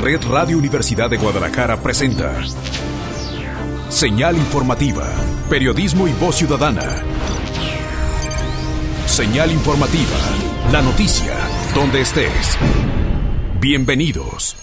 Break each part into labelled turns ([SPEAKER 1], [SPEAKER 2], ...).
[SPEAKER 1] Red Radio Universidad de Guadalajara presenta Señal Informativa, periodismo y voz ciudadana. Señal Informativa, la noticia, donde estés. Bienvenidos.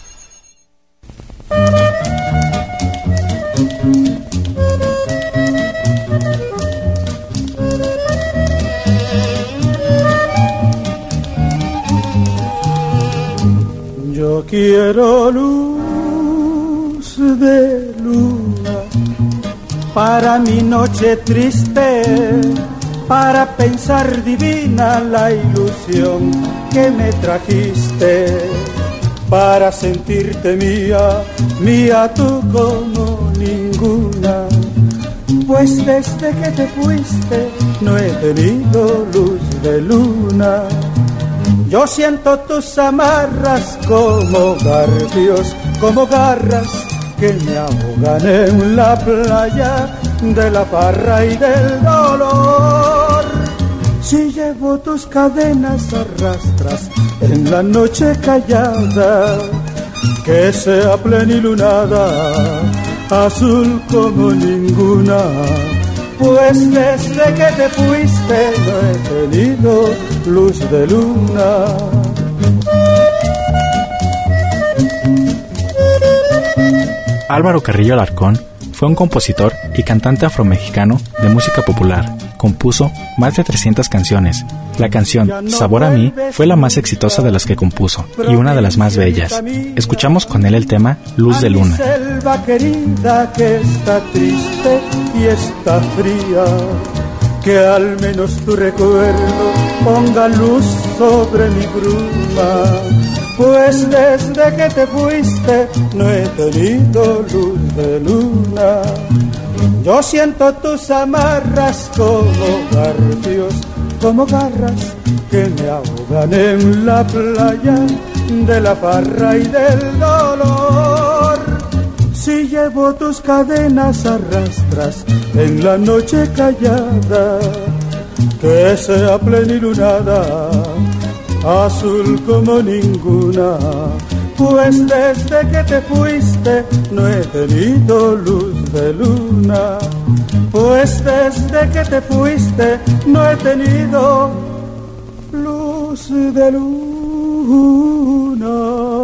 [SPEAKER 2] Yo quiero luz de luna para mi noche triste, para pensar divina la ilusión que me trajiste, para sentirte mía, mía tú como ninguna. Pues desde que te fuiste no he tenido luz de luna. Yo siento tus amarras como garfios, como garras que me ahogan en la playa de la farra y del dolor. Si llevo tus cadenas arrastras en la noche callada, que sea plenilunada, azul como ninguna. Pues desde que te fuiste no he tenido luz de luna.
[SPEAKER 3] Álvaro Carrillo Alarcón fue un compositor y cantante afromexicano de música popular. Compuso más de 300 canciones. La canción Sabor a mí fue la más exitosa de las que compuso y una de las más bellas. Escuchamos con él el tema Luz de Luna.
[SPEAKER 2] Selva querida que está triste y está fría, que al menos tu recuerdo ponga luz sobre mi bruma. Pues desde que te fuiste no he tenido luz de luna. Yo siento tus amarras como garfios, como garras que me ahogan en la playa de la farra y del dolor. Si llevo tus cadenas arrastras en la noche callada, que sea plenilunada, azul como ninguna. Pues desde que te fuiste no he tenido luz de luna. Pues desde que te fuiste no he tenido luz de luna.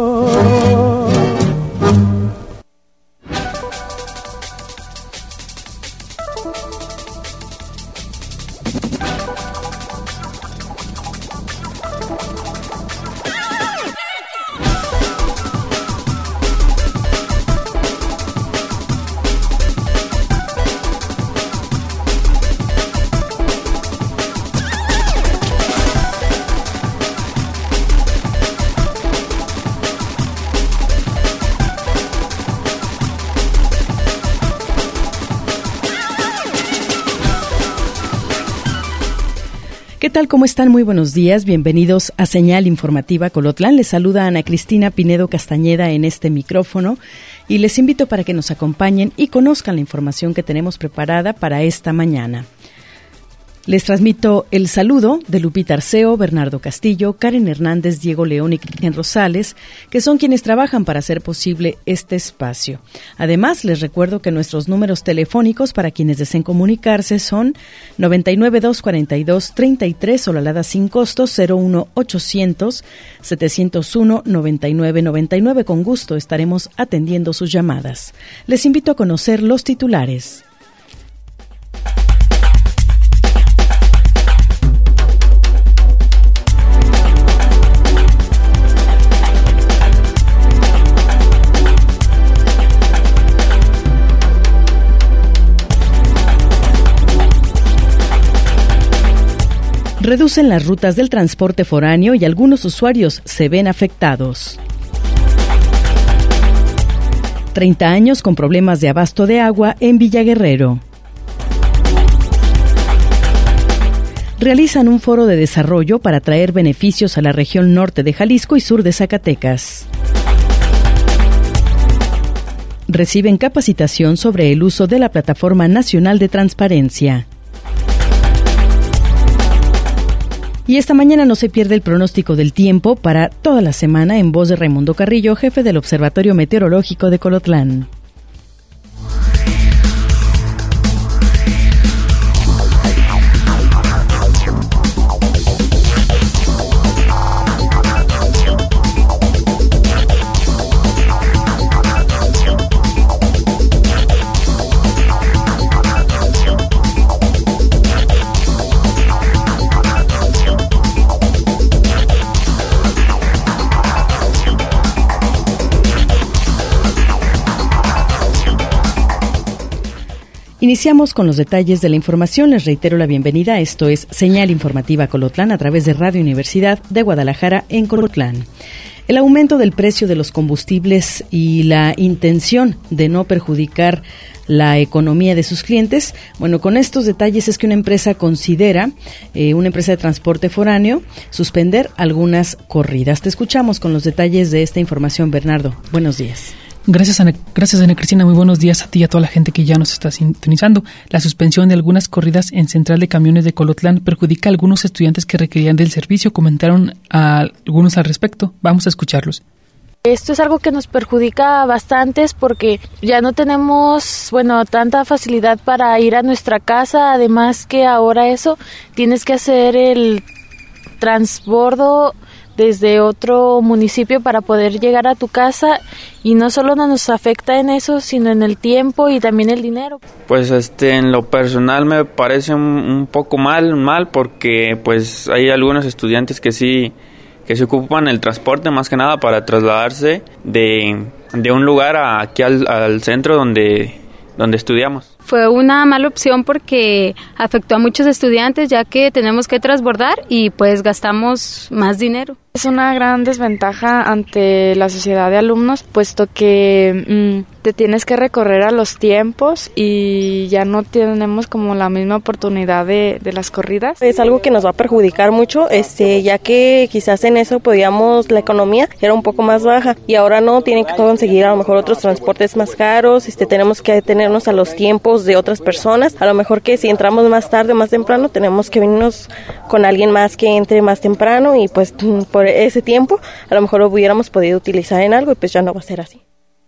[SPEAKER 4] ¿Qué tal? ¿Cómo están? Muy buenos días. Bienvenidos a Señal Informativa Colotlán. Les saluda Ana Cristina Pinedo Castañeda en este micrófono y les invito para que nos acompañen y conozcan la información que tenemos preparada para esta mañana. Les transmito el saludo de Lupita Arceo, Bernardo Castillo, Karen Hernández, Diego León y Cristian Rosales, que son quienes trabajan para hacer posible este espacio. Además, les recuerdo que nuestros números telefónicos para quienes deseen comunicarse son 99-242-33 o la alada sin costo 01800-701-9999. Con gusto estaremos atendiendo sus llamadas. Les invito a conocer los titulares. Reducen las rutas del transporte foráneo y algunos usuarios se ven afectados. 30 años con problemas de abasto de agua en Villa Guerrero. Realizan un foro de desarrollo para traer beneficios a la región norte de Jalisco y sur de Zacatecas. Reciben capacitación sobre el uso de la Plataforma Nacional de Transparencia. Y esta mañana no se pierde el pronóstico del tiempo para toda la semana en voz de Raimundo Carrillo, jefe del Observatorio Meteorológico de Colotlán. Iniciamos con los detalles de la información. Les reitero la bienvenida. Esto es Señal Informativa Colotlán a través de Radio Universidad de Guadalajara en Colotlán. El aumento del precio de los combustibles y la intención de no perjudicar la economía de sus clientes. Bueno, con estos detalles es que una empresa considera, una empresa de transporte foráneo, suspender algunas corridas. Te escuchamos con los detalles de esta información, Bernardo. Buenos días.
[SPEAKER 5] Gracias, Ana Cristina. Muy buenos días a ti y a toda la gente que ya nos está sintonizando. La suspensión de algunas corridas en Central de Camiones de Colotlán perjudica a algunos estudiantes que requerían del servicio. Comentaron a algunos al respecto. Vamos a escucharlos.
[SPEAKER 6] Esto es algo que nos perjudica bastante porque ya no tenemos, tanta facilidad para ir a nuestra casa. Además que ahora tienes que hacer el transbordo desde otro municipio para poder llegar a tu casa, y no solo nos afecta en eso, sino en el tiempo y también el dinero.
[SPEAKER 7] Pues en lo personal me parece un poco mal porque pues hay algunos estudiantes que sí ocupan el transporte más que nada para trasladarse de un lugar aquí al centro donde estudiamos.
[SPEAKER 8] Fue una mala opción porque afectó a muchos estudiantes, ya que tenemos que transbordar y pues gastamos más dinero.
[SPEAKER 9] Es una gran desventaja ante la sociedad de alumnos, puesto que te tienes que recorrer a los tiempos y ya no tenemos como la misma oportunidad de las corridas.
[SPEAKER 10] Es algo que nos va a perjudicar mucho, ya que quizás en eso la economía era un poco más baja y ahora no, tienen que conseguir a lo mejor otros transportes más caros, tenemos que detenernos a los tiempos de otras personas, a lo mejor que si entramos más tarde, más temprano, tenemos que venirnos con alguien más que entre más temprano y pues por ese tiempo a lo mejor lo hubiéramos podido utilizar en algo y pues ya no va a ser así.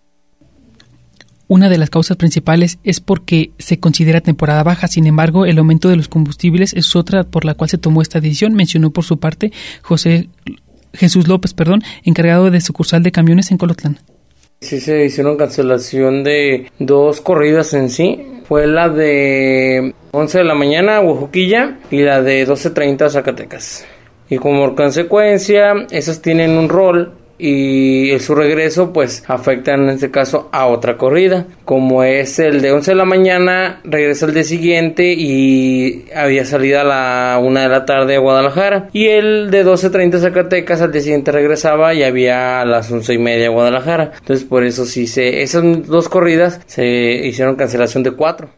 [SPEAKER 5] Una de las causas principales es porque se considera temporada baja. Sin embargo, el aumento de los combustibles es otra por la cual se tomó esta decisión, mencionó por su parte Jesús López, encargado de sucursal de camiones en Colotlán.
[SPEAKER 11] Sí, se hicieron cancelación de 2 corridas en sí. Fue la de 11 de la mañana a Oaxaquilla y la de 12:30 a Zacatecas. Y como consecuencia, esas tienen un rol y su regreso pues afecta en este caso a otra corrida, como es el de 11 de la mañana, regresa el día siguiente y había salida a la 1 de la tarde a Guadalajara, y el de 12:30 a Zacatecas al día siguiente regresaba y había a las 11:30 a Guadalajara. Entonces por eso esas 2 corridas se hicieron cancelación de 4.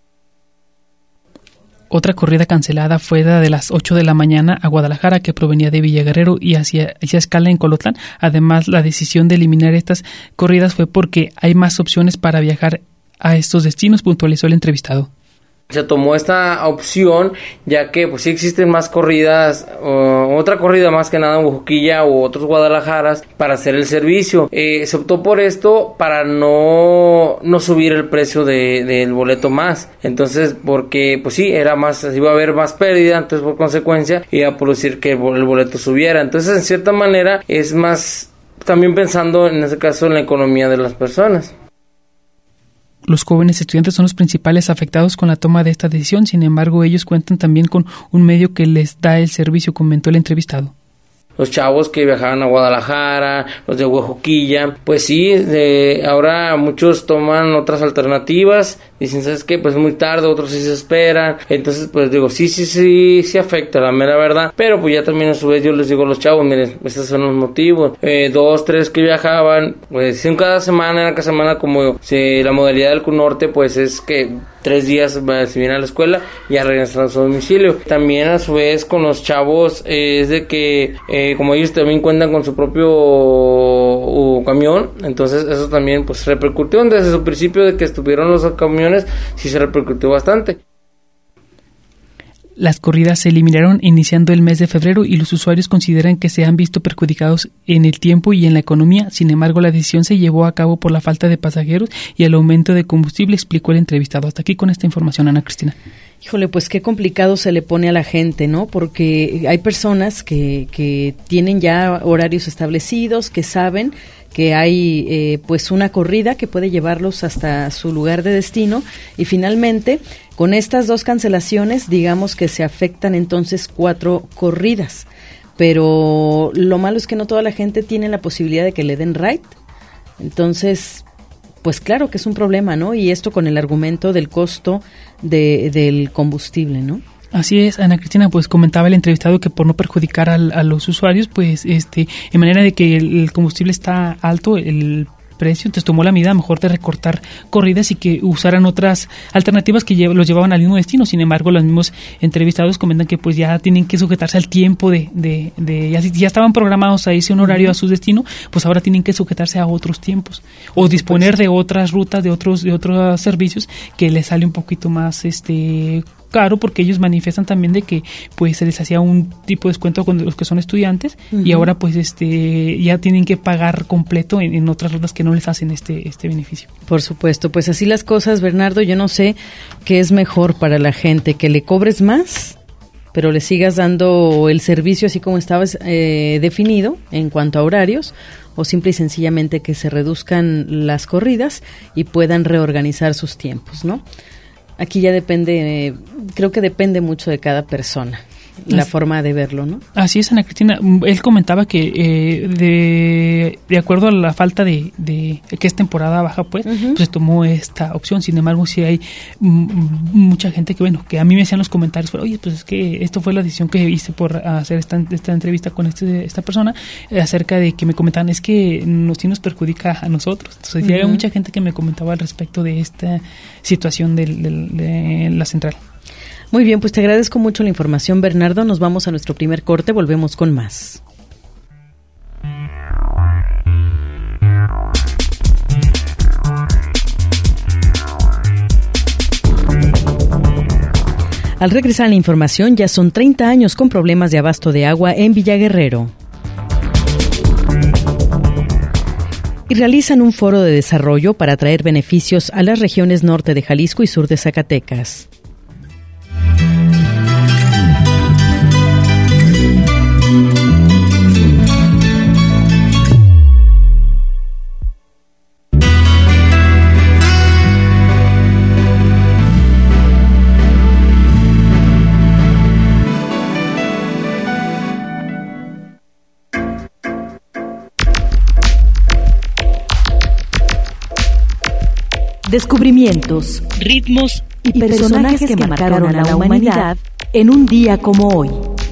[SPEAKER 5] Otra corrida cancelada fue la de las 8 de la mañana a Guadalajara, que provenía de Villaguerrero y hacía escala en Colotlán. Además, la decisión de eliminar estas corridas fue porque hay más opciones para viajar a estos destinos, puntualizó el entrevistado.
[SPEAKER 11] Se tomó esta opción ya que pues sí existen más corridas, otra corrida más que nada en Oaxaquilla u otros Guadalajaras para hacer el servicio. Se optó por esto para no subir el precio del boleto más. Entonces, porque pues sí, iba a haber más pérdida, entonces por consecuencia iba a producir que el boleto subiera. Entonces, en cierta manera, es más también pensando en ese caso en la economía de las personas.
[SPEAKER 5] Los jóvenes estudiantes son los principales afectados con la toma de esta decisión. Sin embargo, ellos cuentan también con un medio que les da el servicio, comentó el entrevistado.
[SPEAKER 11] Los chavos que viajaban a Guadalajara, los de Oaxaquilla, pues sí, ahora muchos toman otras alternativas, dicen, ¿sabes qué? Pues muy tarde, otros sí se esperan, entonces pues digo, sí afecta, la mera verdad, pero pues ya también a su vez yo les digo a los chavos, miren, estos son los motivos, 2, 3 que viajaban, pues en cada semana como la modalidad del Cunorte, pues es que 3 días se vienen a la escuela y ya regresan a su domicilio. También a su vez con los chavos es de que como ellos también cuentan con su propio camión, entonces eso también pues repercutió desde su principio de que estuvieron los camiones, sí se repercutió bastante.
[SPEAKER 5] las corridas se eliminaron iniciando el mes de febrero y los usuarios consideran que se han visto perjudicados en el tiempo y en la economía. Sin embargo, la decisión se llevó a cabo por la falta de pasajeros y el aumento de combustible, explicó el entrevistado. Hasta aquí con esta información, Ana Cristina.
[SPEAKER 4] Híjole, pues qué complicado se le pone a la gente, ¿no? Porque hay personas que tienen ya horarios establecidos, que saben que hay pues una corrida que puede llevarlos hasta su lugar de destino, y finalmente con estas 2 cancelaciones digamos que se afectan entonces 4 corridas, pero lo malo es que no toda la gente tiene la posibilidad de que le den ride, entonces pues claro que es un problema, ¿no? Y esto con el argumento del costo del combustible, ¿no?
[SPEAKER 5] Así es, Ana Cristina, pues comentaba el entrevistado que por no perjudicar a los usuarios, pues en manera de que el combustible está alto, el precio, entonces tomó la medida mejor de recortar corridas y que usaran otras alternativas que los llevaban al mismo destino. Sin embargo, los mismos entrevistados comentan que pues ya tienen que sujetarse al tiempo ya estaban programados a irse un horario a su destino, pues ahora tienen que sujetarse a otros tiempos o disponer de otras rutas, de otros servicios que les sale un poquito más caro, porque ellos manifiestan también de que pues se les hacía un tipo de descuento con los que son estudiantes y ahora pues ya tienen que pagar completo en otras rutas que no les hacen este beneficio.
[SPEAKER 4] Por supuesto, pues así las cosas, Bernardo. Yo no sé qué es mejor para la gente, que le cobres más pero le sigas dando el servicio así como estaba definido en cuanto a horarios, o simple y sencillamente que se reduzcan las corridas y puedan reorganizar sus tiempos, ¿no? Aquí ya depende, creo que depende mucho de cada persona, la forma de verlo, ¿no? Así
[SPEAKER 5] es, Ana Cristina. Él comentaba que de acuerdo a la falta de que es temporada baja, pues se tomó esta opción. Sin embargo, sí hay mucha gente que a mí me decían los comentarios, oye, pues es que esto fue la decisión que hice por hacer esta entrevista con esta persona, acerca de que me comentaban, es que sí nos perjudica a nosotros. Entonces, había mucha gente que me comentaba al respecto de esta situación de la central.
[SPEAKER 4] Muy bien, pues te agradezco mucho la información, Bernardo. Nos vamos a nuestro primer corte, volvemos con más. Al regresar a la información, ya son 30 años con problemas de abasto de agua en Villa Guerrero. Y realizan un foro de desarrollo para traer beneficios a las regiones norte de Jalisco y sur de Zacatecas. Descubrimientos, ritmos y personajes que marcaron a la humanidad en un día como hoy.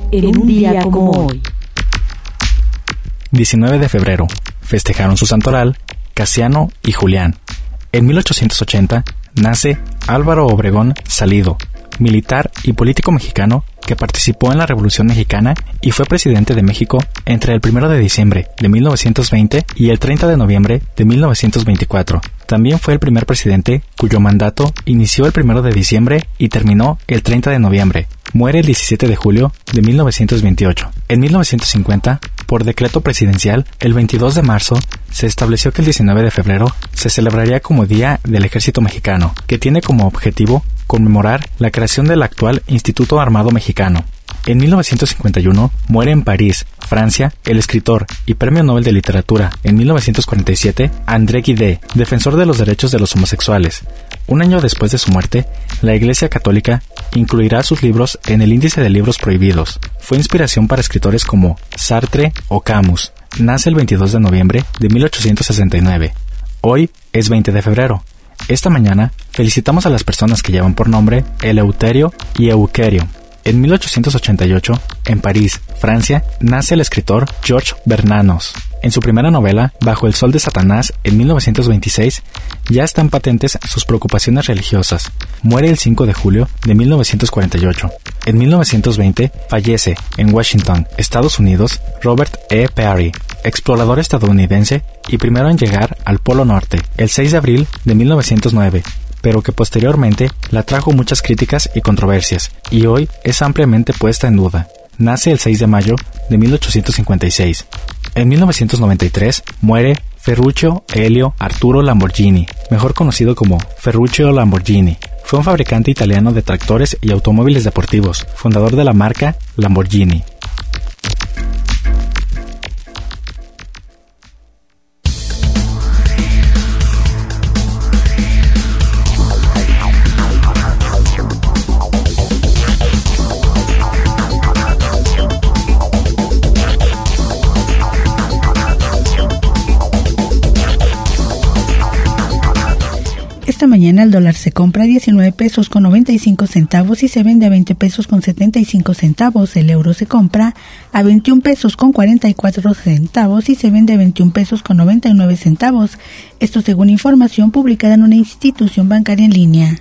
[SPEAKER 3] 19 de febrero. Festejaron su santoral Casiano y Julián. En 1880 nace Álvaro Obregón Salido, militar y político mexicano que participó en la Revolución Mexicana y fue presidente de México entre el 1 de diciembre de 1920 y el 30 de noviembre de 1924. También fue el primer presidente cuyo mandato inició el 1 de diciembre y terminó el 30 de noviembre. Muere el 17 de julio de 1928. En 1950, por decreto presidencial, el 22 de marzo, se estableció que el 19 de febrero se celebraría como Día del Ejército Mexicano, que tiene como objetivo conmemorar la creación del actual Instituto Armado Mexicano. En 1951 muere en París, Francia, el escritor y Premio Nobel de Literatura en 1947, André Gide, defensor de los derechos de los homosexuales. Un año después de su muerte, la Iglesia Católica incluirá sus libros en el índice de libros prohibidos. Fue inspiración para escritores como Sartre o Camus. Nace el 22 de noviembre de 1869. Hoy es 20 de febrero. Esta mañana felicitamos a las personas que llevan por nombre Eleuterio y Euquerio. En 1888, en París, Francia, nace el escritor Georges Bernanos. En su primera novela, Bajo el sol de Satanás, en 1926, ya están patentes sus preocupaciones religiosas. Muere el 5 de julio de 1948. En 1920, fallece, en Washington, Estados Unidos, Robert E. Peary, explorador estadounidense y primero en llegar al Polo Norte. El 6 de abril de 1909, pero que posteriormente la trajo muchas críticas y controversias, y hoy es ampliamente puesta en duda. Nace el 6 de mayo de 1856. En 1993 muere Ferruccio Elio Arturo Lamborghini, mejor conocido como Ferruccio Lamborghini. Fue un fabricante italiano de tractores y automóviles deportivos, fundador de la marca Lamborghini.
[SPEAKER 12] Esta mañana el dólar se compra a 19 pesos con 95 centavos y se vende a 20 pesos con 75 centavos. El euro se compra a 21 pesos con 44 centavos y se vende a 21 pesos con 99 centavos. Esto según información publicada en una institución bancaria en línea.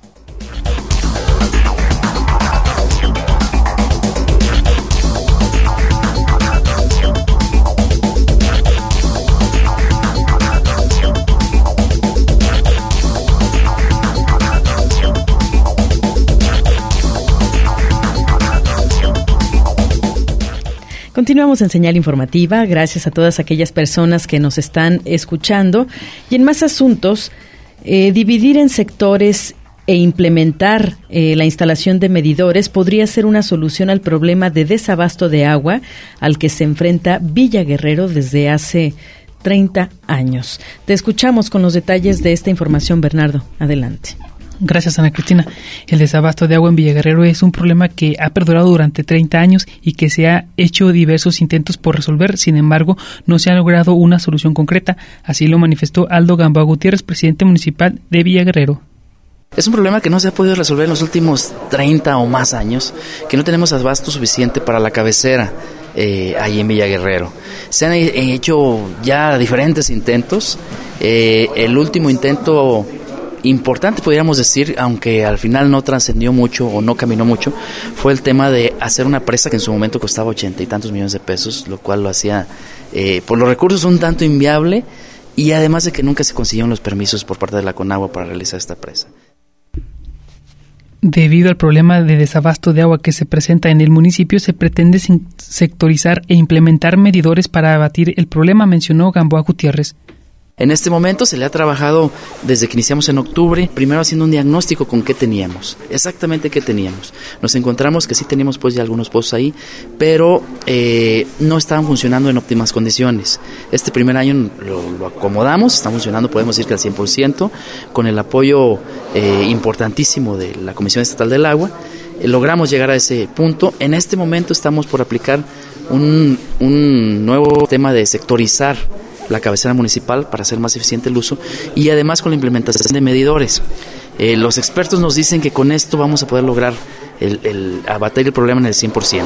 [SPEAKER 4] Continuamos en Señal Informativa, gracias a todas aquellas personas que nos están escuchando. Y en más asuntos, dividir en sectores e implementar la instalación de medidores podría ser una solución al problema de desabasto de agua al que se enfrenta Villa Guerrero desde hace 30 años. Te escuchamos con los detalles de esta información, Bernardo. Adelante.
[SPEAKER 5] Gracias, Ana Cristina. El desabasto de agua en Villa Guerrero es un problema que ha perdurado durante 30 años y que se ha hecho diversos intentos por resolver. Sin embargo, no se ha logrado una solución concreta. Así lo manifestó Aldo Gamboa Gutiérrez, presidente municipal de Villa Guerrero.
[SPEAKER 13] Es un problema que no se ha podido resolver en los últimos 30 o más años, que no tenemos abasto suficiente para la cabecera ahí en Villa Guerrero. Se han hecho ya diferentes intentos. El último intento importante, podríamos decir, aunque al final no trascendió mucho o no caminó mucho, fue el tema de hacer una presa que en su momento costaba 80 y tantos millones de pesos, lo cual lo hacía por los recursos un tanto inviable, y además de que nunca se consiguieron los permisos por parte de la Conagua para realizar esta presa.
[SPEAKER 5] Debido al problema de desabasto de agua que se presenta en el municipio, se pretende sectorizar e implementar medidores para abatir el problema, mencionó Gamboa Gutiérrez.
[SPEAKER 13] En este momento se le ha trabajado desde que iniciamos en octubre, primero haciendo un diagnóstico con qué teníamos, exactamente qué teníamos. Nos encontramos que sí teníamos pues ya algunos pozos ahí, pero no estaban funcionando en óptimas condiciones. Este primer año lo acomodamos, está funcionando, podemos decir que al 100%, con el apoyo importantísimo de la Comisión Estatal del Agua. Logramos llegar a ese punto. En este momento estamos por aplicar un nuevo tema de sectorizar la cabecera municipal para hacer más eficiente el uso, y además con la implementación de medidores. Los expertos nos dicen que con esto vamos a poder lograr abatir el problema en el 100%.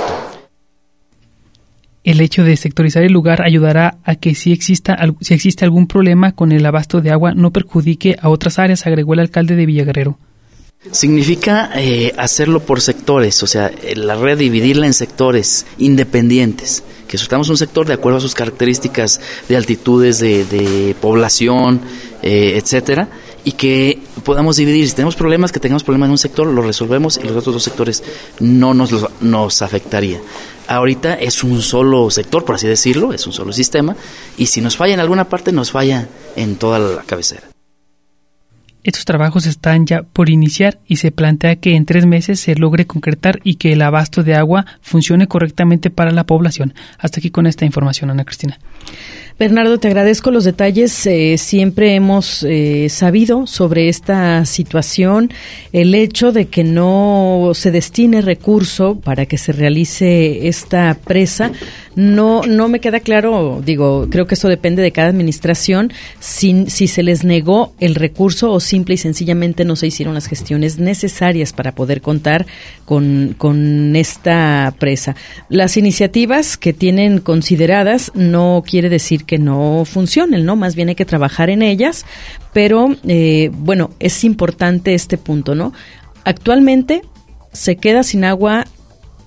[SPEAKER 5] El hecho de sectorizar el lugar ayudará a que si existe algún problema con el abasto de agua no perjudique a otras áreas, agregó el alcalde de Villa Guerrero.
[SPEAKER 13] Significa hacerlo por sectores, o sea, la red dividirla en sectores independientes, que surtamos un sector de acuerdo a sus características de altitudes, de población, etcétera, y que podamos dividir. Si tenemos problemas, que tengamos problemas en un sector, lo resolvemos y los otros dos sectores no nos afectaría. Ahorita es un solo sector, por así decirlo, es un solo sistema, y si nos falla en alguna parte, nos falla en toda la cabecera.
[SPEAKER 5] Estos trabajos están ya por iniciar y se plantea que en 3 meses se logre concretar y que el abasto de agua funcione correctamente para la población. Hasta aquí con esta información, Ana Cristina.
[SPEAKER 4] Bernardo, te agradezco los detalles. Siempre hemos sabido sobre esta situación, el hecho de que no se destine recurso para que se realice esta presa. No me queda claro, creo que eso depende de cada administración, si se les negó el recurso o simple y sencillamente no se hicieron las gestiones necesarias para poder contar con esta presa. Las iniciativas que tienen consideradas no quiere decir que no funcionen, ¿no? Más bien hay que trabajar en ellas, pero es importante este punto, ¿no? Actualmente se queda sin agua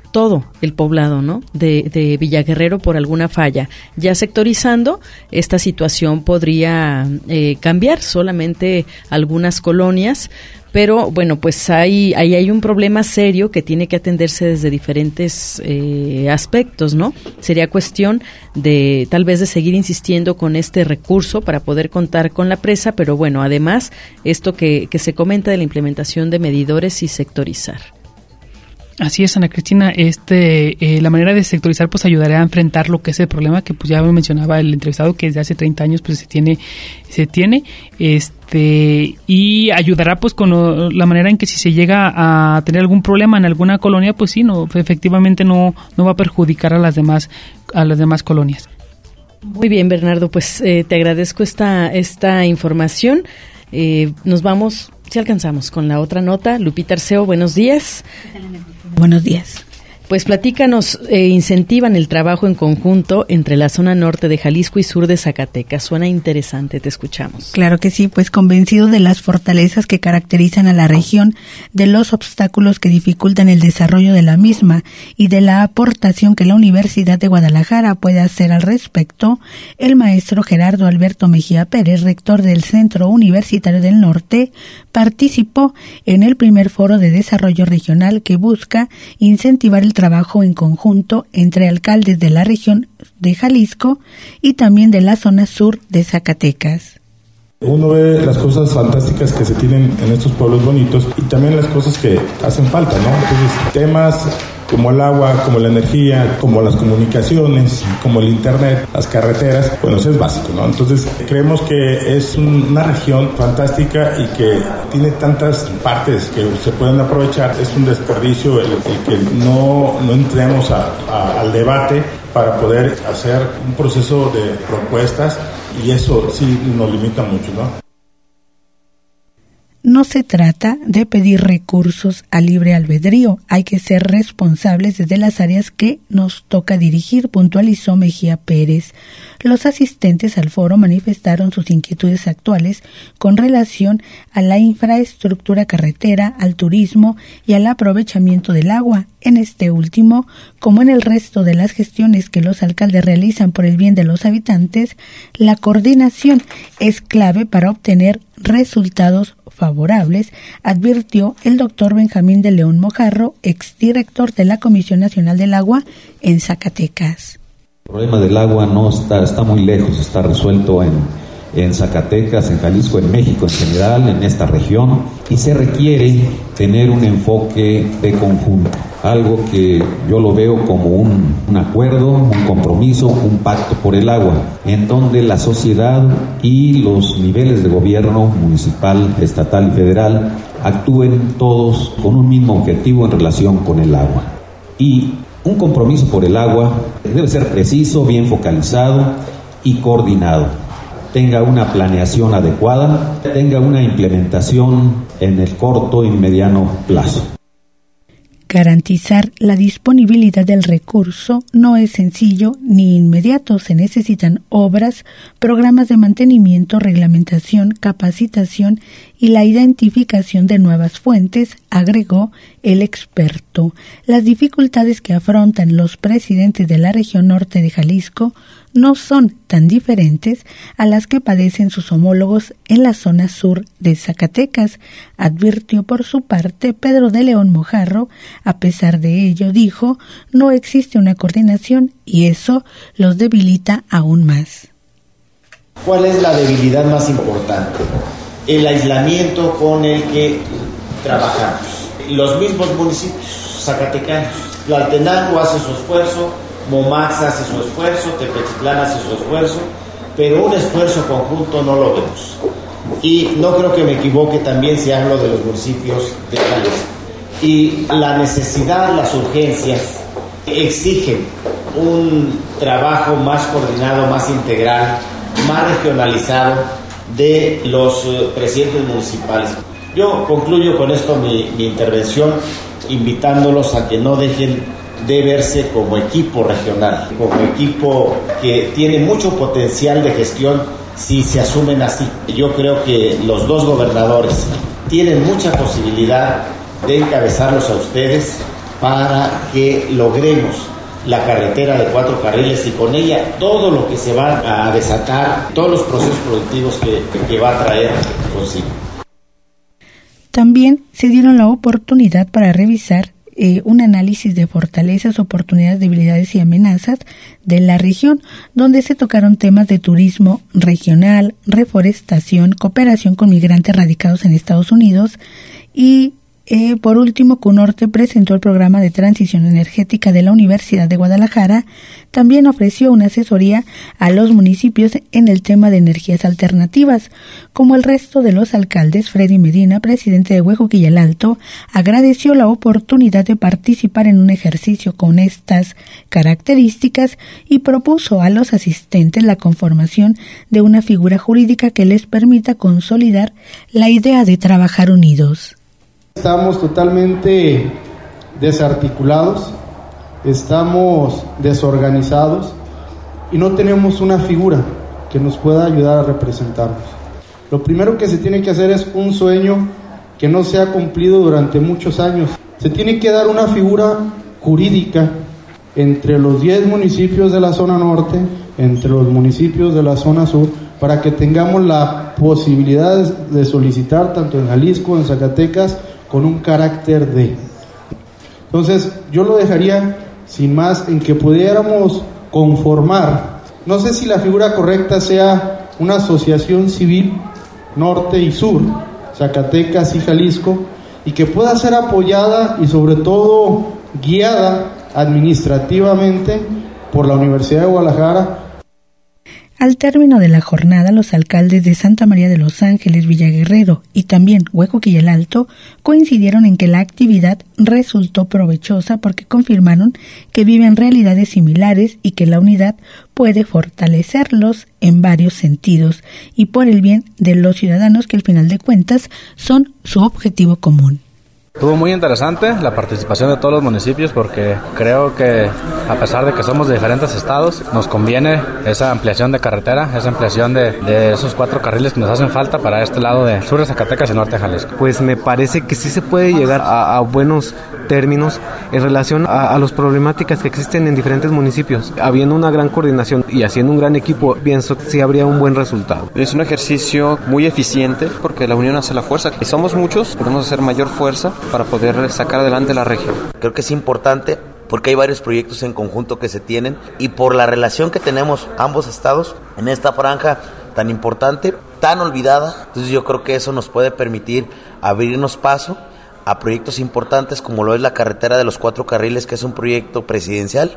[SPEAKER 4] todo el poblado, ¿no?, de Villa Guerrero por alguna falla. Ya sectorizando, esta situación podría cambiar solamente algunas colonias, pero bueno, pues ahí hay un problema serio que tiene que atenderse desde diferentes aspectos, ¿no? Sería cuestión de tal vez de seguir insistiendo con este recurso para poder contar con la presa, pero bueno, además esto que se comenta de la implementación de medidores y sectorizar.
[SPEAKER 5] Así es, Ana Cristina, la manera de sectorizar pues ayudaría a enfrentar lo que es el problema que pues ya mencionaba el entrevistado, que desde hace 30 años pues se tiene y ayudará pues con la manera en que si se llega a tener algún problema en alguna colonia, pues sí, no, efectivamente no va a perjudicar a las demás colonias.
[SPEAKER 4] Muy bien, Bernardo, pues te agradezco esta información. Nos vamos, si alcanzamos, con la otra nota. Lupita Arceo, buenos días.
[SPEAKER 12] Buenos días.
[SPEAKER 4] Pues platícanos, incentivan el trabajo en conjunto entre la zona norte de Jalisco y sur de Zacatecas. Suena interesante, te escuchamos.
[SPEAKER 12] Claro que sí, pues convencido de las fortalezas que caracterizan a la región, de los obstáculos que dificultan el desarrollo de la misma y de la aportación que la Universidad de Guadalajara puede hacer al respecto, el maestro Gerardo Alberto Mejía Pérez, rector del Centro Universitario del Norte, participó en el primer foro de desarrollo regional que busca incentivar el trabajo en conjunto entre alcaldes de la región de Jalisco y también de la zona sur de Zacatecas.
[SPEAKER 14] Uno ve las cosas fantásticas que se tienen en estos pueblos bonitos y también las cosas que hacen falta, ¿no? Entonces, temas como el agua, como la energía, como las comunicaciones, como el internet, las carreteras, bueno, eso es básico, ¿no? Entonces, creemos que es una región fantástica y que tiene tantas partes que se pueden aprovechar. Es un desperdicio el que no entremos al debate para poder hacer un proceso de propuestas, y eso sí nos limita mucho, ¿no?
[SPEAKER 12] No se trata de pedir recursos a libre albedrío, hay que ser responsables desde las áreas que nos toca dirigir, puntualizó Mejía Pérez. Los asistentes al foro manifestaron sus inquietudes actuales con relación a la infraestructura carretera, al turismo y al aprovechamiento del agua. En este último, como en el resto de las gestiones que los alcaldes realizan por el bien de los habitantes, la coordinación es clave para obtener resultados favorables, advirtió el doctor Benjamín de León Mojarro, exdirector de la Comisión Nacional del Agua en Zacatecas.
[SPEAKER 15] El problema del agua no está muy lejos, está resuelto en Zacatecas, en Jalisco, en México en general, en esta región, y se requiere tener un enfoque de conjunto, algo que yo lo veo como un acuerdo, un compromiso, un pacto por el agua, en donde la sociedad y los niveles de gobierno municipal, estatal y federal actúen todos con un mismo objetivo en relación con el agua. Y un compromiso por el agua debe ser preciso, bien focalizado y coordinado. Tenga una planeación adecuada, tenga una implementación en el corto y mediano plazo.
[SPEAKER 12] Garantizar la disponibilidad del recurso no es sencillo ni inmediato. Se necesitan obras, programas de mantenimiento, reglamentación, capacitación y la identificación de nuevas fuentes, agregó el experto. Las dificultades que afrontan los presidentes de la región norte de Jalisco no son tan diferentes a las que padecen sus homólogos en la zona sur de Zacatecas, advirtió por su parte Pedro de León Mojarro. A pesar de ello, dijo, no existe una coordinación y eso los debilita aún más.
[SPEAKER 16] ¿Cuál es la debilidad más importante? El aislamiento con el que trabajamos. Los mismos municipios zacatecanos, Tlaltenango hace su esfuerzo, Momax hace su esfuerzo, Tepetitlán hace su esfuerzo, pero un esfuerzo conjunto no lo vemos. Y no creo que me equivoque también si hablo de los municipios de Jalisco. Y la necesidad, las urgencias exigen un trabajo más coordinado, más integral, más regionalizado de los presidentes municipales. Yo concluyo con esto mi intervención, invitándolos a que no dejen de verse como equipo regional, como equipo que tiene mucho potencial de gestión si se asumen así. Yo creo que los dos gobernadores tienen mucha posibilidad de encabezarlos a ustedes para que logremos la carretera de 4 carriles y con ella todo lo que se va a desatar, todos los procesos productivos que va a traer consigo.
[SPEAKER 12] También se dieron la oportunidad para revisar un análisis de fortalezas, oportunidades, debilidades y amenazas de la región, donde se tocaron temas de turismo regional, reforestación, cooperación con migrantes radicados en Estados Unidos y por último, CUNORTE presentó el programa de transición energética de la Universidad de Guadalajara. También ofreció una asesoría a los municipios en el tema de energías alternativas. Como el resto de los alcaldes, Freddy Medina, presidente de Huejuquilla el Alto, agradeció la oportunidad de participar en un ejercicio con estas características y propuso a los asistentes la conformación de una figura jurídica que les permita consolidar la idea de trabajar unidos.
[SPEAKER 17] Estamos totalmente desarticulados, estamos desorganizados y no tenemos una figura que nos pueda ayudar a representarnos. Lo primero que se tiene que hacer es un sueño que no se ha cumplido durante muchos años. Se tiene que dar una figura jurídica entre los 10 municipios de la zona norte, entre los municipios de la zona sur, para que tengamos la posibilidad de solicitar tanto en Jalisco, en Zacatecas, con un carácter de. Entonces, yo lo dejaría sin más en que pudiéramos conformar, no sé si la figura correcta sea una asociación civil, norte y sur, Zacatecas y Jalisco, y que pueda ser apoyada y sobre todo guiada administrativamente por la Universidad de Guadalajara.
[SPEAKER 12] Al término de la jornada, los alcaldes de Santa María de los Ángeles, Villaguerrero y también Huejuquilla el Alto coincidieron en que la actividad resultó provechosa porque confirmaron que viven realidades similares y que la unidad puede fortalecerlos en varios sentidos y por el bien de los ciudadanos que al final de cuentas son su objetivo común.
[SPEAKER 18] Estuvo muy interesante la participación de todos los municipios porque creo que a pesar de que somos de diferentes estados, nos conviene esa ampliación de carretera, esa ampliación de esos 4 carriles que nos hacen falta para este lado de sur de Zacatecas y norte de Jalisco.
[SPEAKER 19] Pues me parece que sí se puede llegar a buenos términos en relación a las problemáticas que existen en diferentes municipios. Habiendo una gran coordinación y haciendo un gran equipo, pienso que sí habría un buen resultado.
[SPEAKER 20] Es un ejercicio muy eficiente porque la unión hace la fuerza. Y somos muchos, podemos hacer mayor fuerza para poder sacar adelante la región.
[SPEAKER 21] Creo que es importante porque hay varios proyectos en conjunto que se tienen y por la relación que tenemos ambos estados en esta franja tan importante, tan olvidada, entonces yo creo que eso nos puede permitir abrirnos paso a proyectos importantes como lo es la carretera de los 4 carriles, que es un proyecto presidencial.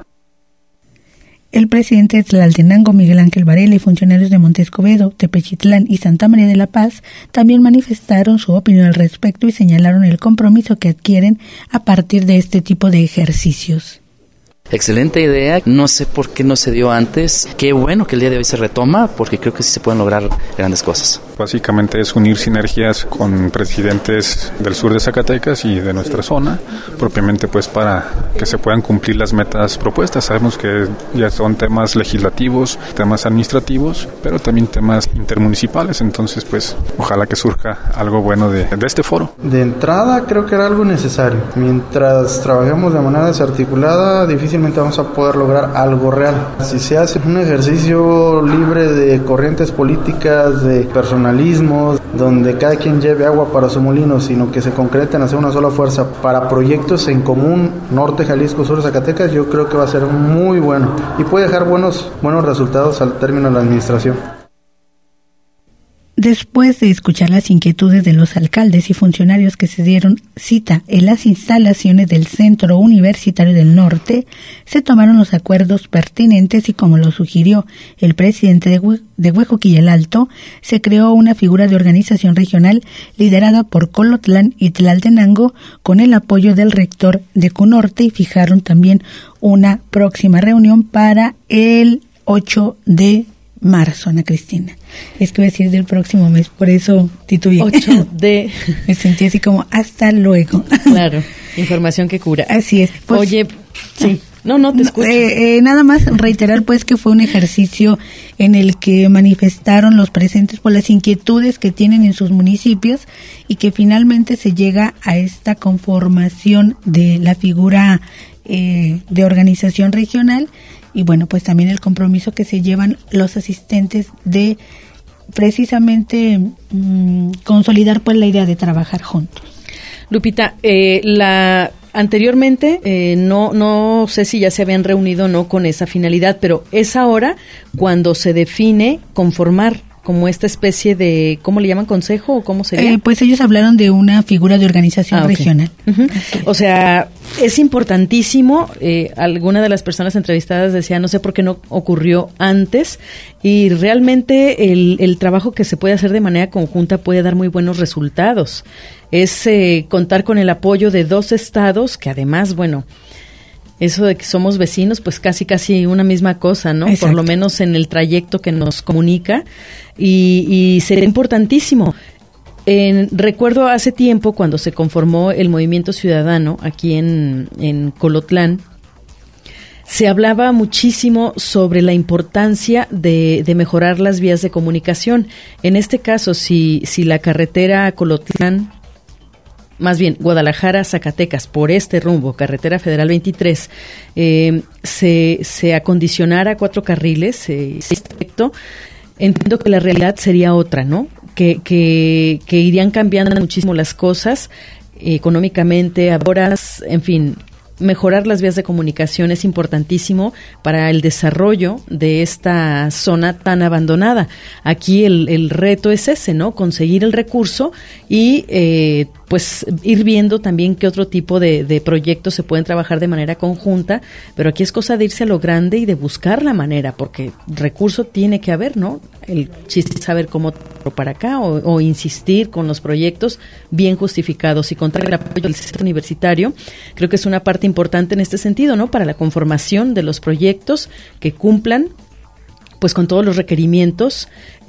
[SPEAKER 12] El presidente de Tlaltenango, Miguel Ángel Varela, y funcionarios de Monte Escobedo, Tepechitlán y Santa María de la Paz también manifestaron su opinión al respecto y señalaron el compromiso que adquieren a partir de este tipo de ejercicios.
[SPEAKER 13] Excelente idea, no sé por qué no se dio antes. Qué bueno que el día de hoy se retoma, porque creo que sí se pueden lograr grandes cosas.
[SPEAKER 22] Básicamente es unir sinergias con presidentes del sur de Zacatecas y de nuestra zona, propiamente pues para que se puedan cumplir las metas propuestas. Sabemos que ya son temas legislativos, temas administrativos, pero también temas intermunicipales, entonces pues ojalá que surja algo bueno de este foro.
[SPEAKER 17] De entrada creo que era algo necesario. Mientras trabajemos de manera desarticulada, difícilmente vamos a poder lograr algo real. Si se hace un ejercicio libre de corrientes políticas, de personalismos, donde cada quien lleve agua para su molino, sino que se concreten en hacer una sola fuerza para proyectos en común, norte Jalisco, sur Zacatecas, yo creo que va a ser muy bueno y puede dejar buenos resultados al término de la administración.
[SPEAKER 12] Después de escuchar las inquietudes de los alcaldes y funcionarios que se dieron cita en las instalaciones del Centro Universitario del Norte, se tomaron los acuerdos pertinentes y, como lo sugirió el presidente de Huejuquilla el Alto, se creó una figura de organización regional liderada por Colotlán y Tlaltenango con el apoyo del rector de CUNORTE y fijaron también una próxima reunión para el 8 de marzo, Ana Cristina. Es que voy a decir del próximo mes, por eso titubeé.
[SPEAKER 4] 8 de...
[SPEAKER 12] Me sentí así como, hasta luego.
[SPEAKER 4] Claro, información que cura.
[SPEAKER 12] Así es.
[SPEAKER 4] Pues, oye, sí. No, te escucho.
[SPEAKER 12] Nada más reiterar pues que fue un ejercicio en el que manifestaron los presentes por las inquietudes que tienen en sus municipios y que finalmente se llega a esta conformación de la figura de organización regional y bueno, pues también el compromiso que se llevan los asistentes de precisamente consolidar pues la idea de trabajar juntos.
[SPEAKER 4] Lupita, anteriormente, no sé si ya se habían reunido o no con esa finalidad, pero es ahora cuando se define conformar como esta especie de, ¿cómo le llaman? ¿Consejo o cómo sería?
[SPEAKER 12] Pues ellos hablaron de una figura de organización regional.
[SPEAKER 4] Uh-huh. O sea, es importantísimo, alguna de las personas entrevistadas decía, no sé por qué no ocurrió antes, y realmente el trabajo que se puede hacer de manera conjunta puede dar muy buenos resultados. Es contar con el apoyo de 2 estados, que además, bueno, eso de que somos vecinos, pues casi una misma cosa, ¿no? Exacto. Por lo menos en el trayecto que nos comunica, y sería importantísimo. Recuerdo hace tiempo cuando se conformó el Movimiento Ciudadano aquí en Colotlán, se hablaba muchísimo sobre la importancia de mejorar las vías de comunicación. En este caso, si la carretera Colotlán, más bien Guadalajara, Zacatecas, por este rumbo, Carretera Federal 23, se acondicionara 4 carriles, entiendo que la realidad sería otra, ¿no? Que irían cambiando muchísimo las cosas, económicamente, horas, en fin. Mejorar las vías de comunicación es importantísimo para el desarrollo de esta zona tan abandonada. Aquí el reto es ese, ¿no? Conseguir el recurso y pues ir viendo también qué otro tipo de proyectos se pueden trabajar de manera conjunta, pero aquí es cosa de irse a lo grande y de buscar la manera, porque recurso tiene que haber, ¿no? El chiste es saber cómo para acá o insistir con los proyectos bien justificados y contar el apoyo del sistema universitario. Creo que es una parte importante en este sentido, ¿no? Para la conformación de los proyectos que cumplan pues con todos los requerimientos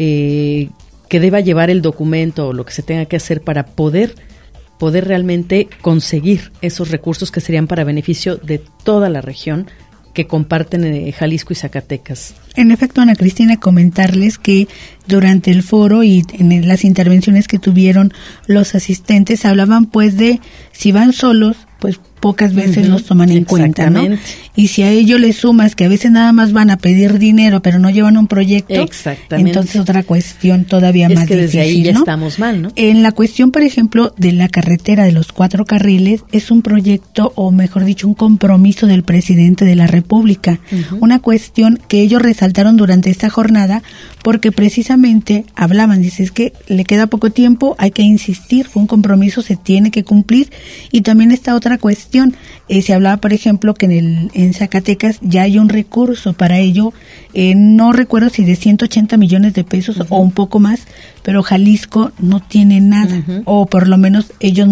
[SPEAKER 4] que deba llevar el documento o lo que se tenga que hacer para poder realmente conseguir esos recursos que serían para beneficio de toda la región que comparten Jalisco y Zacatecas.
[SPEAKER 12] En efecto, Ana Cristina, comentarles que durante el foro y en las intervenciones que tuvieron los asistentes hablaban pues de si van solos, pues pocas veces los toman en cuenta, ¿no? Y si a ello le sumas que a veces nada más van a pedir dinero, pero no llevan un proyecto, entonces otra cuestión todavía más difícil,
[SPEAKER 4] desde ahí ya estamos mal, ¿no?
[SPEAKER 12] En la cuestión, por ejemplo, de la carretera de los 4 carriles, es un proyecto, o mejor dicho, un compromiso del presidente de la República. Una cuestión que ellos resaltaron durante esta jornada, porque precisamente hablaban, dice, es que le queda poco tiempo, hay que insistir, fue un compromiso, se tiene que cumplir, y también esta otra cuestión, se hablaba, por ejemplo, que en Zacatecas ya hay un recurso para ello, no recuerdo si de 180 millones de pesos o un poco más, pero Jalisco no tiene nada, o por lo menos ellos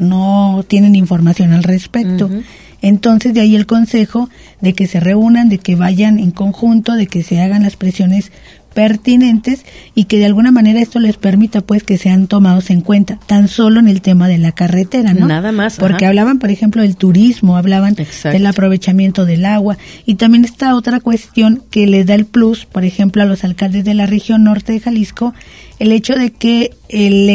[SPEAKER 12] no tienen información al respecto. Entonces, de ahí el consejo de que se reúnan, de que vayan en conjunto, de que se hagan las presiones pertinentes y que de alguna manera esto les permita pues que sean tomados en cuenta, tan solo en el tema de la carretera, ¿no?
[SPEAKER 4] Nada más.
[SPEAKER 12] Porque hablaban, por ejemplo, del turismo, hablaban del aprovechamiento del agua, y también esta otra cuestión que les da el plus, por ejemplo, a los alcaldes de la región norte de Jalisco, el hecho de que el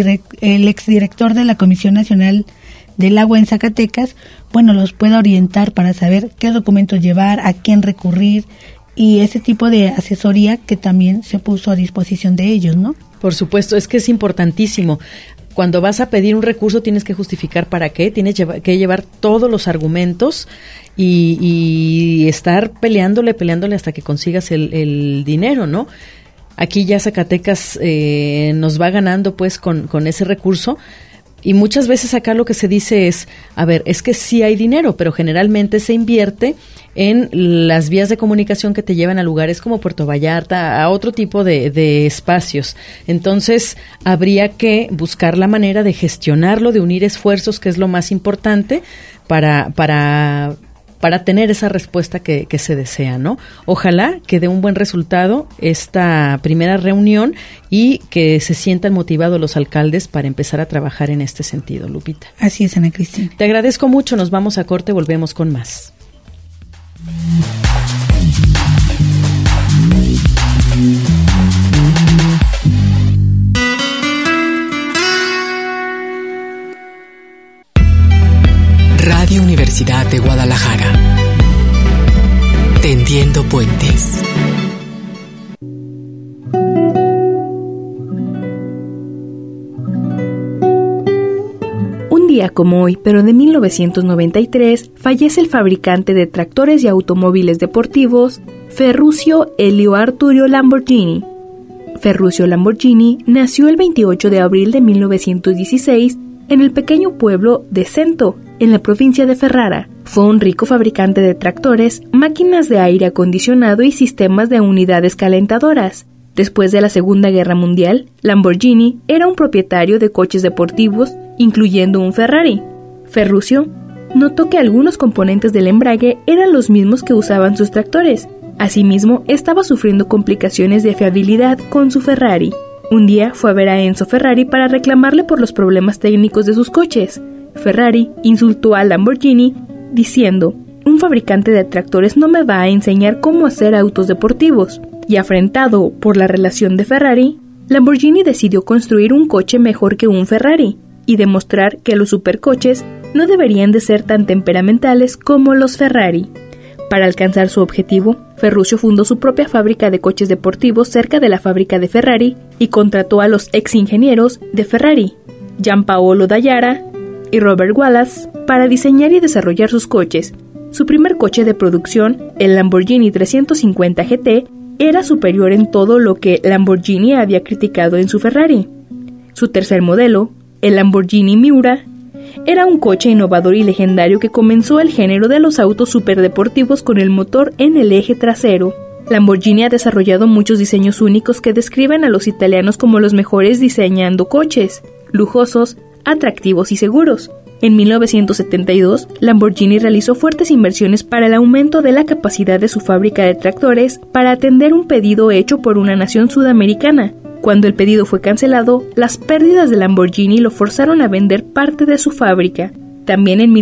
[SPEAKER 12] exdirector de la Comisión Nacional del Agua en Zacatecas, bueno, los pueda orientar para saber qué documentos llevar, a quién recurrir, y ese tipo de asesoría que también se puso a disposición de ellos, ¿no?
[SPEAKER 4] Por supuesto, es que es importantísimo. Cuando vas a pedir un recurso tienes que justificar para qué, tienes que llevar todos los argumentos y estar peleándole hasta que consigas el dinero, ¿no? Aquí ya Zacatecas nos va ganando pues con ese recurso. Y muchas veces acá lo que se dice es, a ver, es que sí hay dinero, pero generalmente se invierte en las vías de comunicación que te llevan a lugares como Puerto Vallarta, a otro tipo de espacios. Entonces, habría que buscar la manera de gestionarlo, de unir esfuerzos, que es lo más importante, para tener esa respuesta que se desea, ¿no? Ojalá que dé un buen resultado esta primera reunión y que se sientan motivados los alcaldes para empezar a trabajar en este sentido, Lupita.
[SPEAKER 12] Así es, Ana Cristina.
[SPEAKER 4] Te agradezco mucho, nos vamos a corte, volvemos con más.
[SPEAKER 1] Radio Universidad de Guadalajara. Tendiendo puentes.
[SPEAKER 2] Un día como hoy, pero de 1993, fallece el fabricante de tractores y automóviles deportivos, Ferruccio Elio Arturo Lamborghini. Ferruccio Lamborghini nació el 28 de abril de 1916 en el pequeño pueblo de Cento, en la provincia de Ferrara. Fue un rico fabricante de tractores, máquinas de aire acondicionado y sistemas de unidades calentadoras. Después de la Segunda Guerra Mundial, Lamborghini era un propietario de coches deportivos, incluyendo un Ferrari. Ferruccio notó que algunos componentes del embrague eran los mismos que usaban sus tractores. Asimismo, estaba sufriendo complicaciones de fiabilidad con su Ferrari. Un día fue a ver a Enzo Ferrari para reclamarle por los problemas técnicos de sus coches. Ferrari insultó a Lamborghini diciendo: «Un fabricante de tractores no me va a enseñar cómo hacer autos deportivos». Y afrentado por la relación de Ferrari, Lamborghini decidió construir un coche mejor que un Ferrari y demostrar que los supercoches no deberían de ser tan temperamentales como los Ferrari. Para alcanzar su objetivo, Ferruccio fundó su propia fábrica de coches deportivos cerca de la fábrica de Ferrari y contrató a los ex ingenieros de Ferrari, Gianpaolo Dallara y Robert Wallace, para diseñar y desarrollar sus coches. Su primer coche de producción, el Lamborghini 350 GT, era superior en todo lo que Lamborghini había criticado en su Ferrari. Su tercer modelo, el Lamborghini Miura, era un coche innovador y legendario que comenzó el género de los autos superdeportivos con el motor en el eje trasero. Lamborghini ha desarrollado muchos diseños únicos que describen a los italianos como los mejores diseñando coches, lujosos, atractivos y seguros. En 1972, Lamborghini realizó fuertes inversiones para el aumento de la capacidad de su fábrica de tractores para atender un pedido hecho por una nación sudamericana. Cuando el pedido fue cancelado, las pérdidas de Lamborghini lo forzaron a vender parte de su fábrica. También en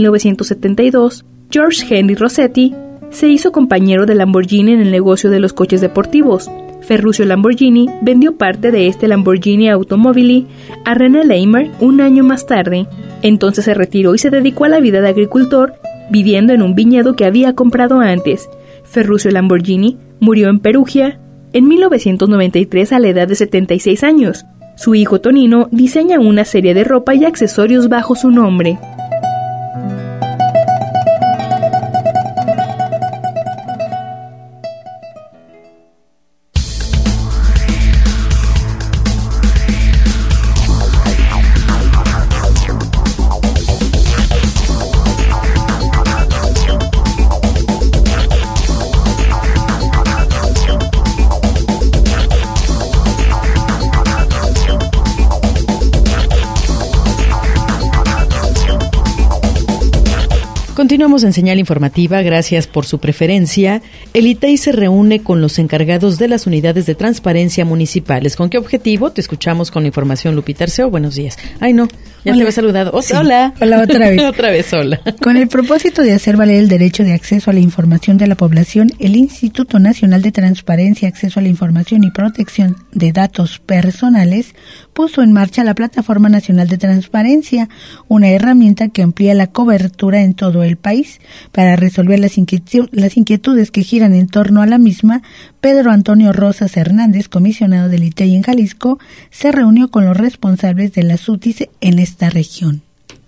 [SPEAKER 2] 1972, George Henry Rossetti se hizo compañero de Lamborghini en el negocio de los coches deportivos. Ferruccio Lamborghini vendió parte de este Lamborghini Automobili a René Leimer un año más tarde. Entonces se retiró y se dedicó a la vida de agricultor, viviendo en un viñedo que había comprado antes. Ferruccio Lamborghini murió en Perugia en 1993 a la edad de 76 años. Su hijo Tonino diseña una serie de ropa y accesorios bajo su nombre.
[SPEAKER 4] Continuamos en Señal Informativa, gracias por su preferencia. El ITEI se reúne con los encargados de las unidades de transparencia municipales. ¿Con qué objetivo? Te escuchamos con la información, Lupita Arceo. Buenos días. Ay, no, ya hola. Te había saludado.
[SPEAKER 12] Sí. Hola. Hola, otra vez.
[SPEAKER 4] Otra vez, hola.
[SPEAKER 12] Con el propósito de hacer valer el derecho de acceso a la información de la población, el Instituto Nacional de Transparencia, Acceso a la Información y Protección de Datos Personales puso en marcha la Plataforma Nacional de Transparencia, una herramienta que amplía la cobertura en todo el país. Para resolver las inquietudes que giran en torno a la misma, Pedro Antonio Rosas Hernández, comisionado del ITEI en Jalisco, se reunió con los responsables de las UTIs en esta región.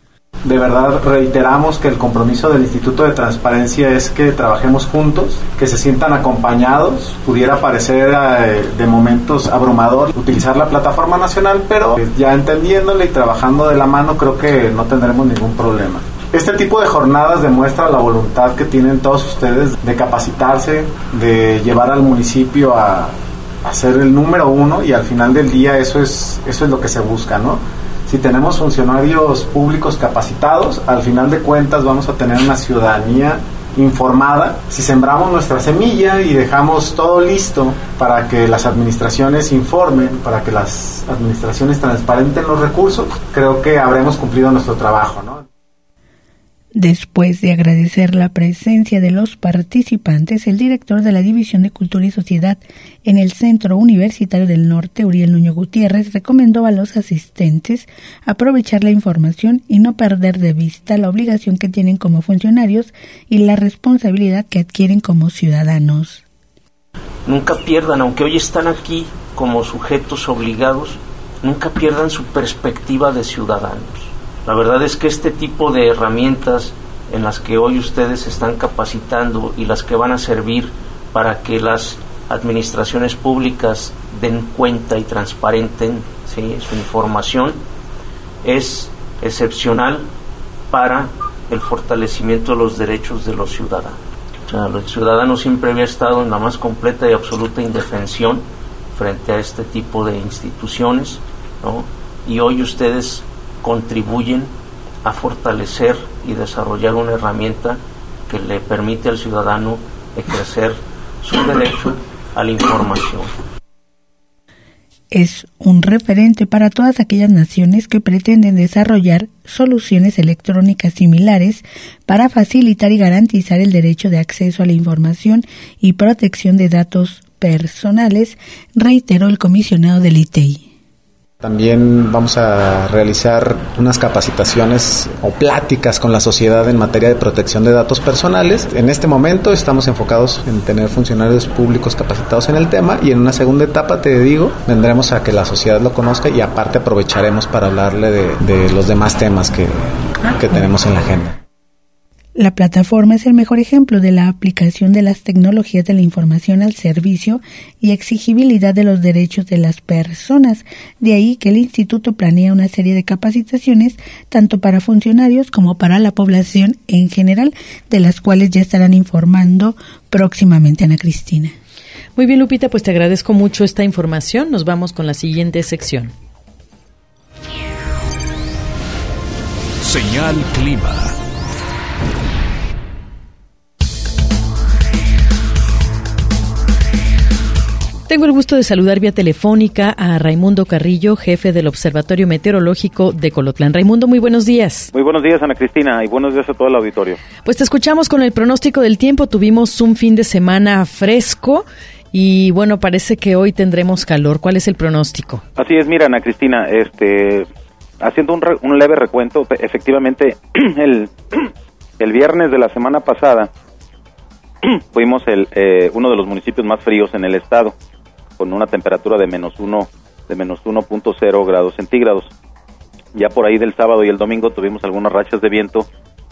[SPEAKER 23] De verdad reiteramos que el compromiso del Instituto de Transparencia es que trabajemos juntos, que se sientan acompañados. Pudiera parecer de momentos abrumador utilizar la plataforma nacional, pero ya entendiéndole y trabajando de la mano creo que no tendremos ningún problema. Este tipo de jornadas demuestra la voluntad que tienen todos ustedes de capacitarse, de llevar al municipio a ser el número uno, y al final del día eso es lo que se busca, ¿no? Si tenemos funcionarios públicos capacitados, al final de cuentas vamos a tener una ciudadanía informada. Si sembramos nuestra semilla y dejamos todo listo para que las administraciones informen, para que las administraciones transparenten los recursos, creo que habremos cumplido nuestro trabajo, ¿no?
[SPEAKER 12] Después de agradecer la presencia de los participantes, el director de la División de Cultura y Sociedad en el Centro Universitario del Norte, Uriel Nuño Gutiérrez, recomendó a los asistentes aprovechar la información y no perder de vista la obligación que tienen como funcionarios y la responsabilidad que adquieren como ciudadanos.
[SPEAKER 6] Nunca pierdan, aunque hoy están aquí como sujetos obligados, nunca pierdan su perspectiva de ciudadanos. La verdad es que este tipo de herramientas en las que hoy ustedes se están capacitando y las que van a servir para que las administraciones públicas den cuenta y transparenten, ¿sí?, su información, es excepcional para el fortalecimiento de los derechos de los ciudadanos. O sea, el ciudadano siempre había estado en la más completa y absoluta indefensión frente a este tipo de instituciones, ¿no? Y hoy ustedes contribuyen a fortalecer y desarrollar una herramienta que le permite al ciudadano ejercer su derecho a la información.
[SPEAKER 12] Es un referente para todas aquellas naciones que pretenden desarrollar soluciones electrónicas similares para facilitar y garantizar el derecho de acceso a la información y protección de datos personales, reiteró el comisionado del ITEI.
[SPEAKER 23] También vamos a realizar unas capacitaciones o pláticas con la sociedad en materia de protección de datos personales. En este momento estamos enfocados en tener funcionarios públicos capacitados en el tema y en una segunda etapa, te digo, vendremos a que la sociedad lo conozca y aparte aprovecharemos para hablarle de los demás temas que tenemos en la agenda.
[SPEAKER 12] La plataforma es el mejor ejemplo de la aplicación de las tecnologías de la información al servicio y exigibilidad de los derechos de las personas. De ahí que el instituto planea una serie de capacitaciones tanto para funcionarios como para la población en general, de las cuales ya estarán informando próximamente. Ana Cristina.
[SPEAKER 4] Muy bien, Lupita, pues te agradezco mucho esta información. Nos vamos con la siguiente sección.
[SPEAKER 7] Señal Clima.
[SPEAKER 4] Tengo el gusto de saludar vía telefónica a Raimundo Carrillo, jefe del Observatorio Meteorológico de Colotlán. Raimundo, muy buenos días.
[SPEAKER 8] Muy buenos días, Ana Cristina, y buenos días a todo el auditorio.
[SPEAKER 4] Pues te escuchamos con el pronóstico del tiempo. Tuvimos un fin de semana fresco y bueno, parece que hoy tendremos calor. ¿Cuál es el pronóstico?
[SPEAKER 8] Así es, mira, Ana Cristina, haciendo un leve recuento, efectivamente, el viernes de la semana pasada fuimos uno de los municipios más fríos en el estado, con una temperatura de menos 1.0 grados centígrados. Ya por ahí del sábado y el domingo tuvimos algunas rachas de viento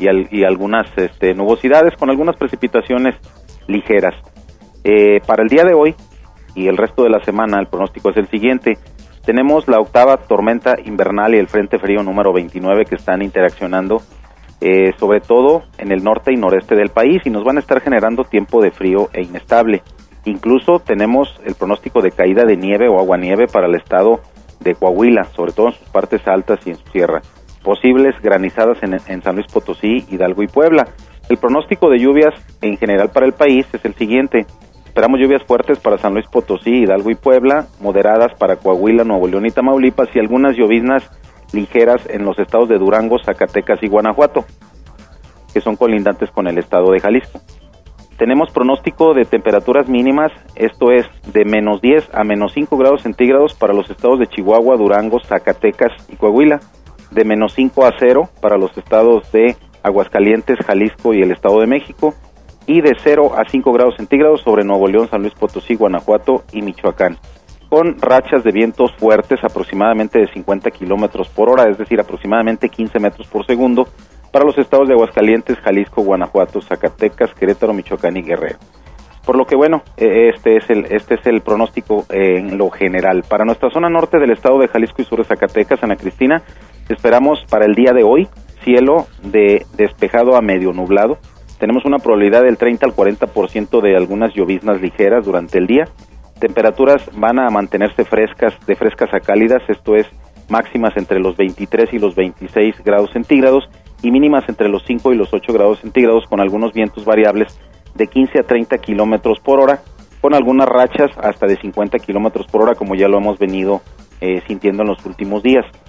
[SPEAKER 8] y algunas nubosidades con algunas precipitaciones ligeras. Para el día de hoy y el resto de la semana el pronóstico es el siguiente. Tenemos la octava tormenta invernal y el frente frío número 29 que están interaccionando sobre todo en el norte y noreste del país y nos van a estar generando tiempo de frío e inestable. Incluso tenemos el pronóstico de caída de nieve o aguanieve para el estado de Coahuila, sobre todo en sus partes altas y en su sierra. Posibles granizadas en San Luis Potosí, Hidalgo y Puebla. El pronóstico de lluvias en general para el país es el siguiente. Esperamos lluvias fuertes para San Luis Potosí, Hidalgo y Puebla, moderadas para Coahuila, Nuevo León y Tamaulipas y algunas lloviznas ligeras en los estados de Durango, Zacatecas y Guanajuato, que son colindantes con el estado de Jalisco. Tenemos pronóstico de temperaturas mínimas, esto es de menos 10 a menos 5 grados centígrados para los estados de Chihuahua, Durango, Zacatecas y Coahuila, de menos 5 a 0 para los estados de Aguascalientes, Jalisco y el Estado de México, y de 0 a 5 grados centígrados sobre Nuevo León, San Luis Potosí, Guanajuato y Michoacán, con rachas de vientos fuertes aproximadamente de 50 kilómetros por hora, es decir, aproximadamente 15 metros por segundo, para los estados de Aguascalientes, Jalisco, Guanajuato, Zacatecas, Querétaro, Michoacán y Guerrero. Por lo que bueno, este es el pronóstico en lo general. Para nuestra zona norte del estado de Jalisco y sur de Zacatecas, Ana Cristina, esperamos para el día de hoy cielo de despejado a medio nublado. Tenemos una probabilidad del 30 al 40% de algunas lloviznas ligeras durante el día. Temperaturas van a mantenerse frescas a cálidas, esto es máximas entre los 23 y los 26 grados centígrados y mínimas entre los 5 y los 8 grados centígrados con algunos vientos variables de 15 a 30 kilómetros por hora, con algunas rachas hasta de 50 kilómetros por hora, como ya lo hemos venido sintiendo en los últimos días.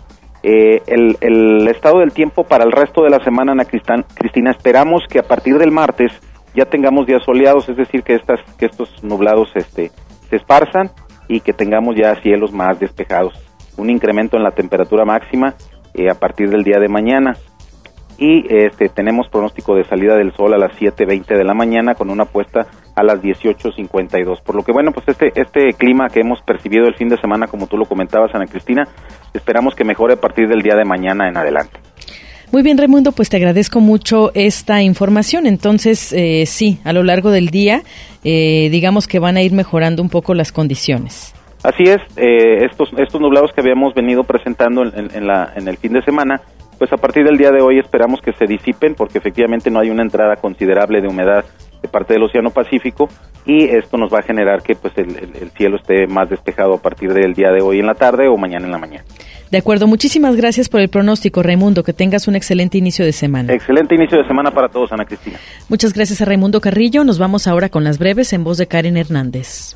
[SPEAKER 8] El estado del tiempo para el resto de la semana, Ana Cristina, esperamos que a partir del martes ya tengamos días soleados, es decir, que estos nublados se esparzan y que tengamos ya cielos más despejados. Un incremento en la temperatura máxima a partir del día de mañana. Y tenemos pronóstico de salida del sol a las 7:20 de la mañana con una puesta a las 18:52. Por lo que, bueno, pues este clima que hemos percibido el fin de semana, como tú lo comentabas, Ana Cristina, esperamos que mejore a partir del día de mañana en adelante.
[SPEAKER 4] Muy bien, Raimundo, pues te agradezco mucho esta información. Entonces, sí, a lo largo del día, digamos que van a ir mejorando un poco las condiciones.
[SPEAKER 8] Así es, estos nublados que habíamos venido presentando en el fin de semana, pues a partir del día de hoy esperamos que se disipen, porque efectivamente no hay una entrada considerable de humedad de parte del Océano Pacífico, y esto nos va a generar que pues el cielo esté más despejado a partir del día de hoy en la tarde o mañana en la mañana.
[SPEAKER 4] De acuerdo, muchísimas gracias por el pronóstico, Raimundo, que tengas un excelente inicio de semana.
[SPEAKER 8] Excelente inicio de semana para todos, Ana Cristina.
[SPEAKER 4] Muchas gracias a Raimundo Carrillo. Nos vamos ahora con las breves en voz de Karen Hernández.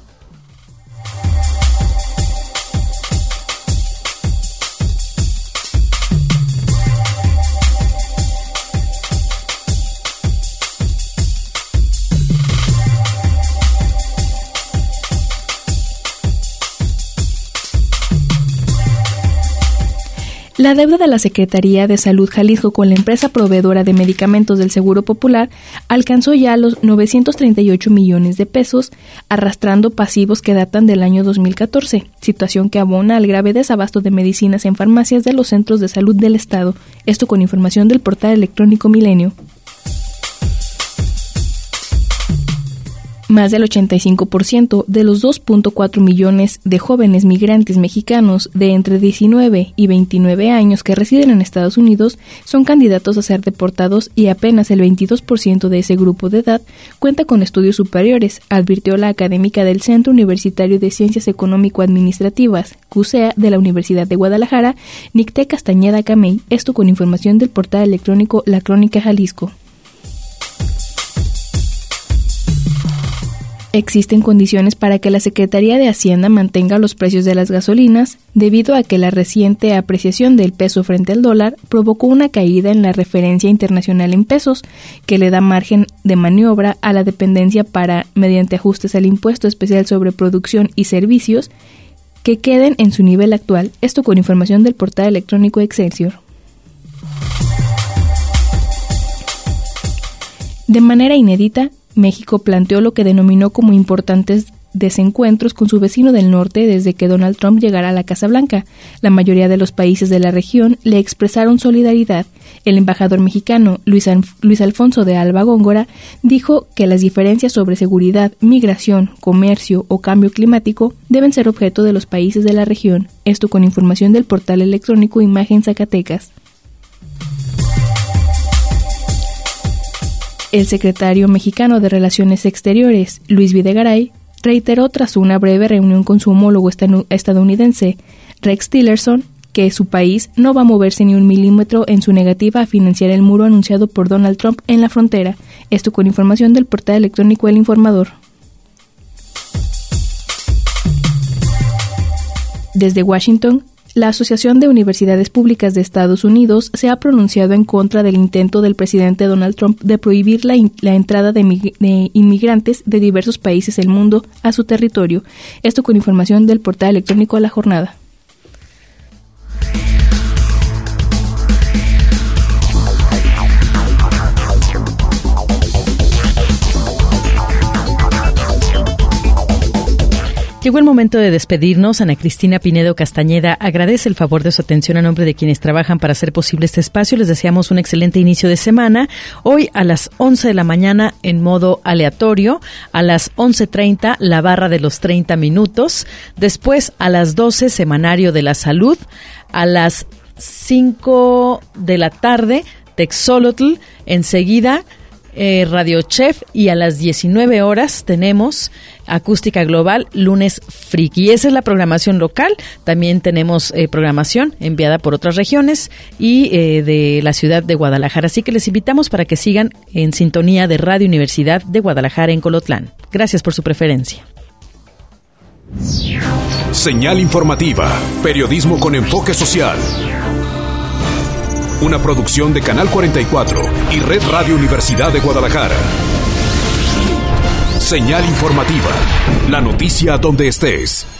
[SPEAKER 2] La deuda de la Secretaría de Salud Jalisco con la empresa proveedora de medicamentos del Seguro Popular alcanzó ya los 938 millones de pesos, arrastrando pasivos que datan del año 2014, situación que abona al grave desabasto de medicinas en farmacias de los centros de salud del Estado. Esto con información del portal electrónico Milenio. Más del 85% de los 2.4 millones de jóvenes migrantes mexicanos de entre 19 y 29 años que residen en Estados Unidos son candidatos a ser deportados y apenas el 22% de ese grupo de edad cuenta con estudios superiores, advirtió la académica del Centro Universitario de Ciencias Económico-Administrativas, CUSEA, de la Universidad de Guadalajara, Nicté Castañeda Camey, esto con información del portal electrónico La Crónica Jalisco. Existen condiciones para que la Secretaría de Hacienda mantenga los precios de las gasolinas, debido a que la reciente apreciación del peso frente al dólar provocó una caída en la referencia internacional en pesos, que le da margen de maniobra a la dependencia para, mediante ajustes al impuesto especial sobre producción y servicios, que queden en su nivel actual. Esto con información del portal electrónico Excelsior. De manera inédita, México planteó lo que denominó como importantes desencuentros con su vecino del norte desde que Donald Trump llegara a la Casa Blanca. La mayoría de los países de la región le expresaron solidaridad. El embajador mexicano Luis Alfonso de Alba Góngora dijo que las diferencias sobre seguridad, migración, comercio o cambio climático deben ser objeto de los países de la región. Esto con información del portal electrónico Imagen Zacatecas. El secretario mexicano de Relaciones Exteriores, Luis Videgaray, reiteró tras una breve reunión con su homólogo estadounidense, Rex Tillerson, que su país no va a moverse ni un milímetro en su negativa a financiar el muro anunciado por Donald Trump en la frontera. Esto con información del portal electrónico El Informador. Desde Washington, la Asociación de Universidades Públicas de Estados Unidos se ha pronunciado en contra del intento del presidente Donald Trump de prohibir la entrada de inmigrantes de diversos países del mundo a su territorio. Esto con información del portal electrónico La Jornada.
[SPEAKER 4] Llegó el momento de despedirnos. Ana Cristina Pinedo Castañeda agradece el favor de su atención a nombre de quienes trabajan para hacer posible este espacio. Les deseamos un excelente inicio de semana. Hoy a las 11 de la mañana en modo aleatorio, a las 11:30 la barra de los 30 minutos, después a las 12 semanario de la salud, a las 5 de la tarde Texolotl, enseguida Radio Chef, y a las 19 horas tenemos Acústica Global, Lunes Friki. Esa es la programación local. También tenemos programación enviada por otras regiones y de la ciudad de Guadalajara. Así que les invitamos para que sigan en sintonía de Radio Universidad de Guadalajara en Colotlán. Gracias por su preferencia.
[SPEAKER 7] Señal informativa, periodismo con enfoque social. una producción de Canal 44 y Red Radio Universidad de Guadalajara. Señal informativa, la noticia donde estés.